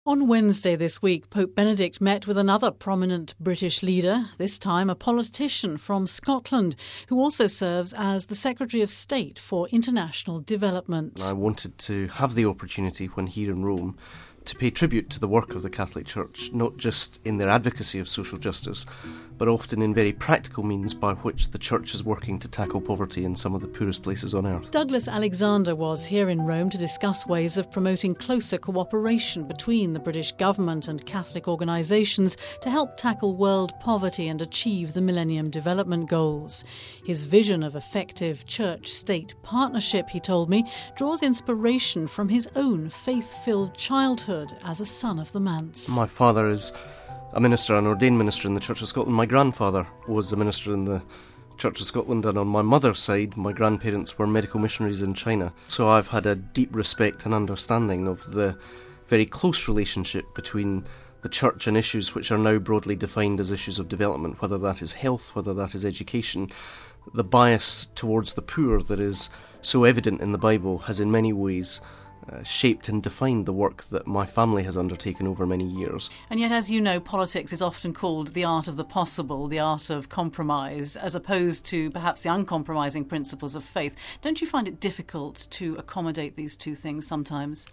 On Wednesday this week, Pope Benedict met with another prominent British leader, this time a politician from Scotland, who also serves as the Secretary of State for International Development. I wanted to have the opportunity when here in Rome to pay tribute to the work of the Catholic Church, not just in their advocacy of social justice, but often in very practical means by which the Church is working to tackle poverty in some of the poorest places on earth. Douglas Alexander was here in Rome to discuss ways of promoting closer cooperation between the British government and Catholic organisations to help tackle world poverty and achieve the Millennium Development Goals. His vision of effective church-state partnership, he told me, draws inspiration from his own faith-filled childhood as a son of the manse. My father is a minister, an ordained minister in the Church of Scotland. My grandfather was a minister in the Church of Scotland, and on my mother's side, my grandparents were medical missionaries in China. So I've had a deep respect and understanding of the very close relationship between the Church and issues which are now broadly defined as issues of development, whether that is health, whether that is education. The bias towards the poor that is so evident in the Bible has in many ways shaped and defined the work that my family has undertaken over many years. And yet, as you know, politics is often called the art of the possible, the art of compromise, as opposed to perhaps the uncompromising principles of faith. Don't you find it difficult to accommodate these two things sometimes?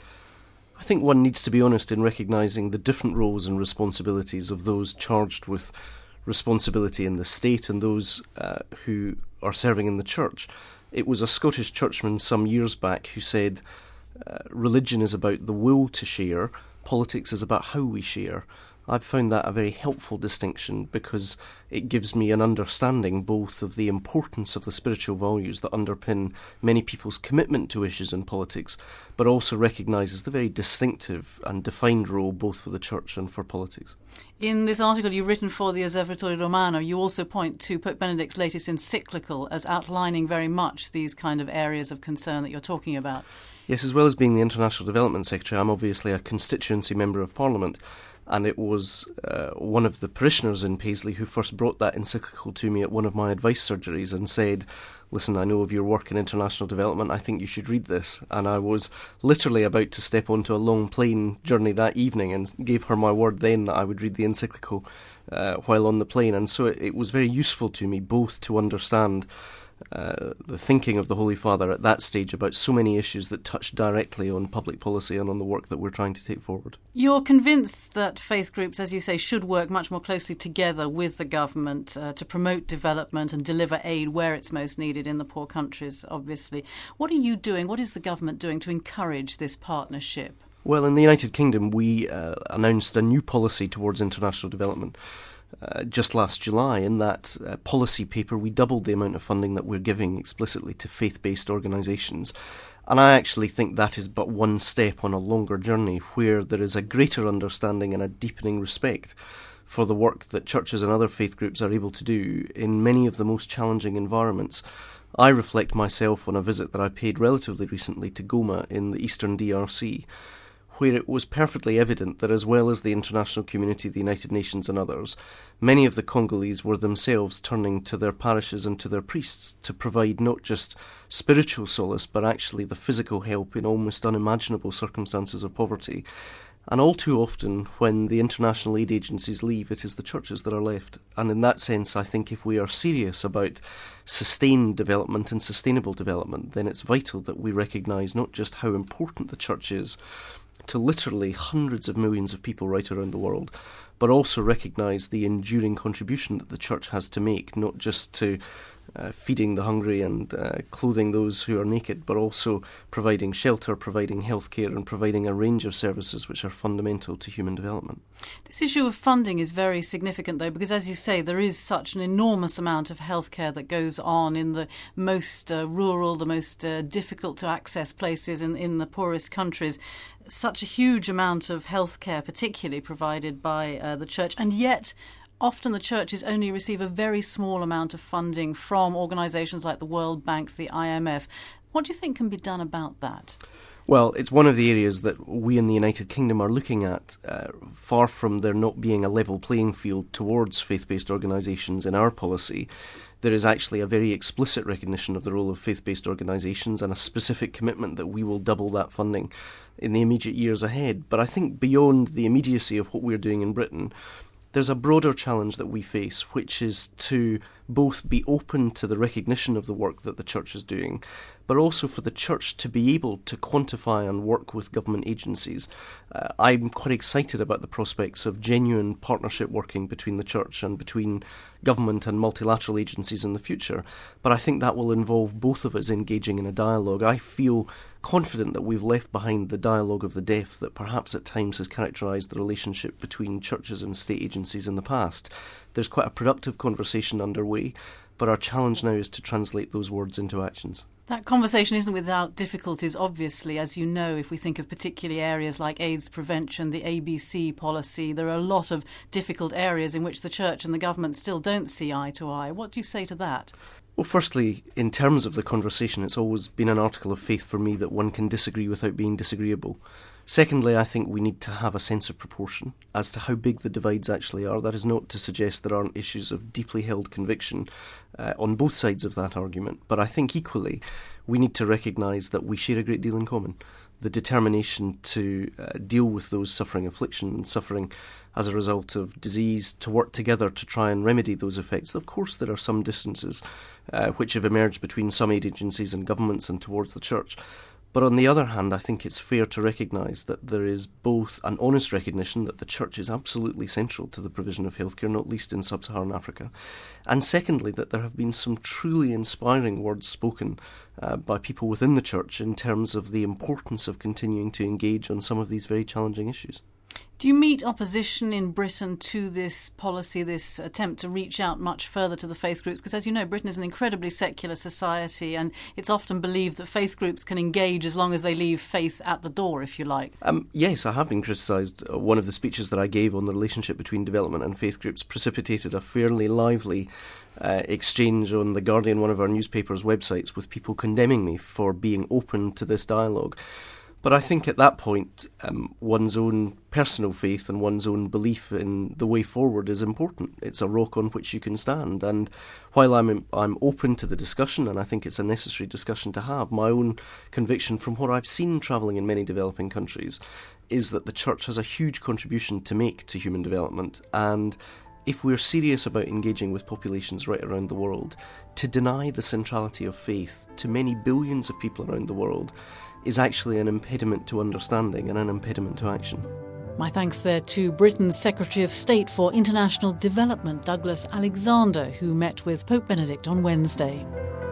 I think one needs to be honest in recognising the different roles and responsibilities of those charged with responsibility in the state and those who are serving in the Church. It was a Scottish churchman some years back who said, religion is about the will to share, politics is about how we share. I've found that a very helpful distinction because it gives me an understanding both of the importance of the spiritual values that underpin many people's commitment to issues in politics, but also recognises the very distinctive and defined role both for the Church and for politics. In this article you've written for the Osservatore Romano, you also point to Pope Benedict's latest encyclical as outlining very much these kind of areas of concern that you're talking about. Yes, as well as being the International Development Secretary, I'm obviously a constituency member of Parliament, and it was one of the parishioners in Paisley who first brought that encyclical to me at one of my advice surgeries and said, listen, I know of your work in international development, I think you should read this. And I was literally about to step onto a long plane journey that evening and gave her my word then that I would read the encyclical while on the plane. And so it was very useful to me both to understand the thinking of the Holy Father at that stage about so many issues that touch directly on public policy and on the work that we're trying to take forward. You're convinced that faith groups, as you say, should work much more closely together with the government to promote development and deliver aid where it's most needed in the poor countries, obviously. What are you doing, what is the government doing to encourage this partnership? Well, in the United Kingdom, we announced a new policy towards international development. Just last July, in that policy paper, we doubled the amount of funding that we're giving explicitly to faith-based organisations. And I actually think that is but one step on a longer journey where there is a greater understanding and a deepening respect for the work that churches and other faith groups are able to do in many of the most challenging environments. I reflect myself on a visit that I paid relatively recently to Goma in the eastern DRC, where it was perfectly evident that as well as the international community, the United Nations and others, many of the Congolese were themselves turning to their parishes and to their priests to provide not just spiritual solace, but actually the physical help in almost unimaginable circumstances of poverty. And all too often, when the international aid agencies leave, it is the churches that are left. And in that sense, I think if we are serious about sustained development and sustainable development, then it's vital that we recognise not just how important the church is to literally hundreds of millions of people right around the world, but also recognise the enduring contribution that the church has to make, not just to feeding the hungry and clothing those who are naked, but also providing shelter, providing healthcare and providing a range of services which are fundamental to human development. This issue of funding is very significant, though, because, as you say, there is such an enormous amount of healthcare that goes on in the most rural, the most difficult to access places in the poorest countries. Such a huge amount of healthcare, particularly provided by the church, and yet often the churches only receive a very small amount of funding from organisations like the World Bank, the IMF. What do you think can be done about that? Well, it's one of the areas that we in the United Kingdom are looking at. Far from there not being a level playing field towards faith-based organisations in our policy, there is actually a very explicit recognition of the role of faith-based organisations and a specific commitment that we will double that funding in the immediate years ahead. But I think beyond the immediacy of what we're doing in Britain, there's a broader challenge that we face, which is to both be open to the recognition of the work that the Church is doing, but also for the Church to be able to quantify and work with government agencies. I'm quite excited about the prospects of genuine partnership working between the Church and between government and multilateral agencies in the future, but I think that will involve both of us engaging in a dialogue. I feel confident that we've left behind the dialogue of the deaf that perhaps at times has characterised the relationship between churches and state agencies in the past. There's quite a productive conversation underway, but our challenge now is to translate those words into actions. That conversation isn't without difficulties, obviously. As you know, if we think of particular areas like AIDS prevention, the ABC policy, there are a lot of difficult areas in which the Church and the government still don't see eye to eye. What do you say to that? Well, firstly, in terms of the conversation, it's always been an article of faith for me that one can disagree without being disagreeable. Secondly, I think we need to have a sense of proportion as to how big the divides actually are. That is not to suggest there aren't issues of deeply held conviction on both sides of that argument, but I think equally we need to recognise that we share a great deal in common. The determination to deal with those suffering affliction and suffering as a result of disease, to work together to try and remedy those effects. Of course, there are some differences which have emerged between some aid agencies and governments and towards the Church. But on the other hand, I think it's fair to recognise that there is both an honest recognition that the Church is absolutely central to the provision of healthcare, not least in sub-Saharan Africa, and secondly, that there have been some truly inspiring words spoken by people within the Church in terms of the importance of continuing to engage on some of these very challenging issues. Do you meet opposition in Britain to this policy, this attempt to reach out much further to the faith groups? Because as you know, Britain is an incredibly secular society, and it's often believed that faith groups can engage as long as they leave faith at the door, if you like. Yes, I have been criticised. One of the speeches that I gave on the relationship between development and faith groups precipitated a fairly lively exchange on The Guardian, one of our newspapers' websites, with people condemning me for being open to this dialogue. But I think at that point, one's own personal faith and one's own belief in the way forward is important. It's a rock on which you can stand. And while I'm open to the discussion, and I think it's a necessary discussion to have, my own conviction from what I've seen travelling in many developing countries is that the Church has a huge contribution to make to human development. And if we're serious about engaging with populations right around the world, to deny the centrality of faith to many billions of people around the world is actually an impediment to understanding and an impediment to action. My thanks there to Britain's Secretary of State for International Development, Douglas Alexander, who met with Pope Benedict on Wednesday.